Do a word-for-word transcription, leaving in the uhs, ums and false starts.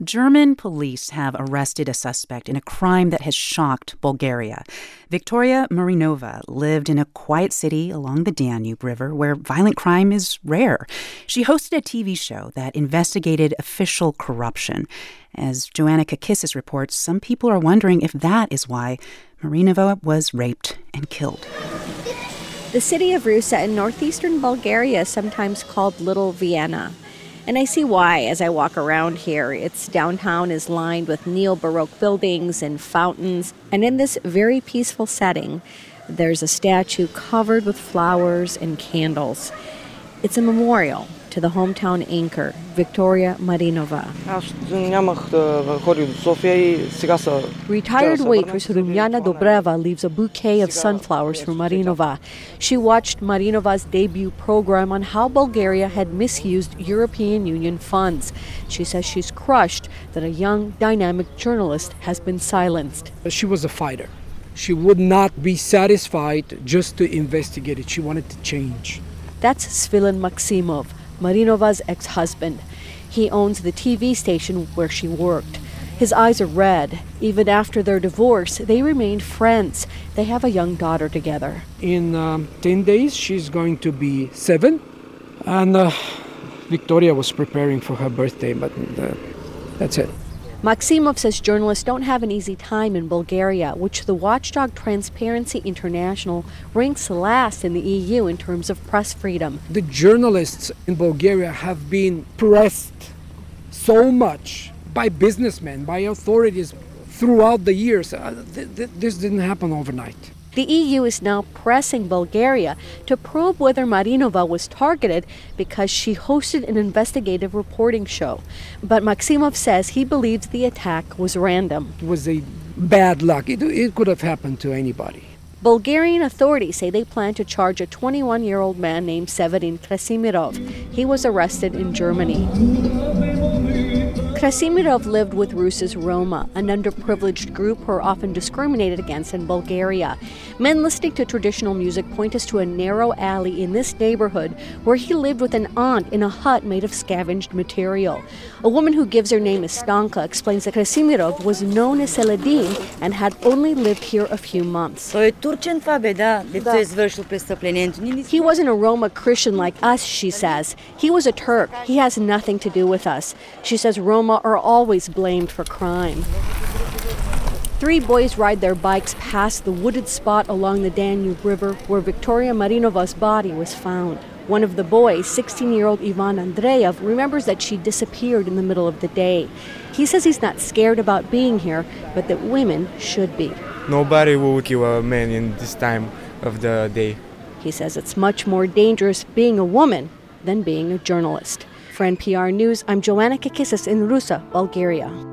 German police have arrested a suspect in a crime that has shocked Bulgaria. Victoria Marinova lived in a quiet city along the Danube River where violent crime is rare. She hosted a T V show that investigated official corruption. As Joanna Kakissis reports, some people are wondering if that is why Marinova was raped and killed. The city of Rusa in northeastern Bulgaria is sometimes called Little Vienna. And I see why as I walk around here. Its downtown is lined with neo-Baroque buildings and fountains. And in this very peaceful setting, there's a statue covered with flowers and candles. It's a memorial to the hometown anchor, Victoria Marinova. Retired waitress Rumyana Dobreva leaves a bouquet of sunflowers for Marinova. She watched Marinova's debut program on how Bulgaria had misused European Union funds. She says she's crushed that a young, dynamic journalist has been silenced. She was a fighter. She would not be satisfied just to investigate it. She wanted to change. That's Svilen Maximov, Marinova's ex-husband. He owns the T V station where she worked. His eyes are red. Even after their divorce, they remained friends. They have a young daughter together. In um, ten days, she's going to be seven. And uh, Victoria was preparing for her birthday, but uh, that's it. Maximov says journalists don't have an easy time in Bulgaria, which the watchdog Transparency International ranks last in the E U in terms of press freedom. The journalists in Bulgaria have been pressed so much by businessmen, by authorities throughout the years. Uh, th- th- this didn't happen overnight. The E U is now pressing Bulgaria to probe whether Marinova was targeted because she hosted an investigative reporting show. But Maximov says he believes the attack was random. It was a bad luck. It, it could have happened to anybody. Bulgarian authorities say they plan to charge a twenty-one-year-old man named Severin Krasimirov. He was arrested in Germany. Krasimirov lived with Rusa's Roma, an underprivileged group who are often discriminated against in Bulgaria. Men listening to traditional music point us to a narrow alley in this neighborhood where he lived with an aunt in a hut made of scavenged material. A woman who gives her name as Stanka explains that Krasimirov was known as Seladin and had only lived here a few months. He wasn't a Roma Christian like us, she says. He was a Turk. He has nothing to do with us. She says Roma are always blamed for crime. Three boys ride their bikes past the wooded spot along the Danube River where Victoria Marinova's body was found. One of the boys, sixteen-year-old Ivan Andreev, remembers that she disappeared in the middle of the day. He says he's not scared about being here, but that women should be. Nobody will kill a man in this time of the day. He says it's much more dangerous being a woman than being a journalist. For N P R News, I'm Joanna Kakissis in Rusa, Bulgaria.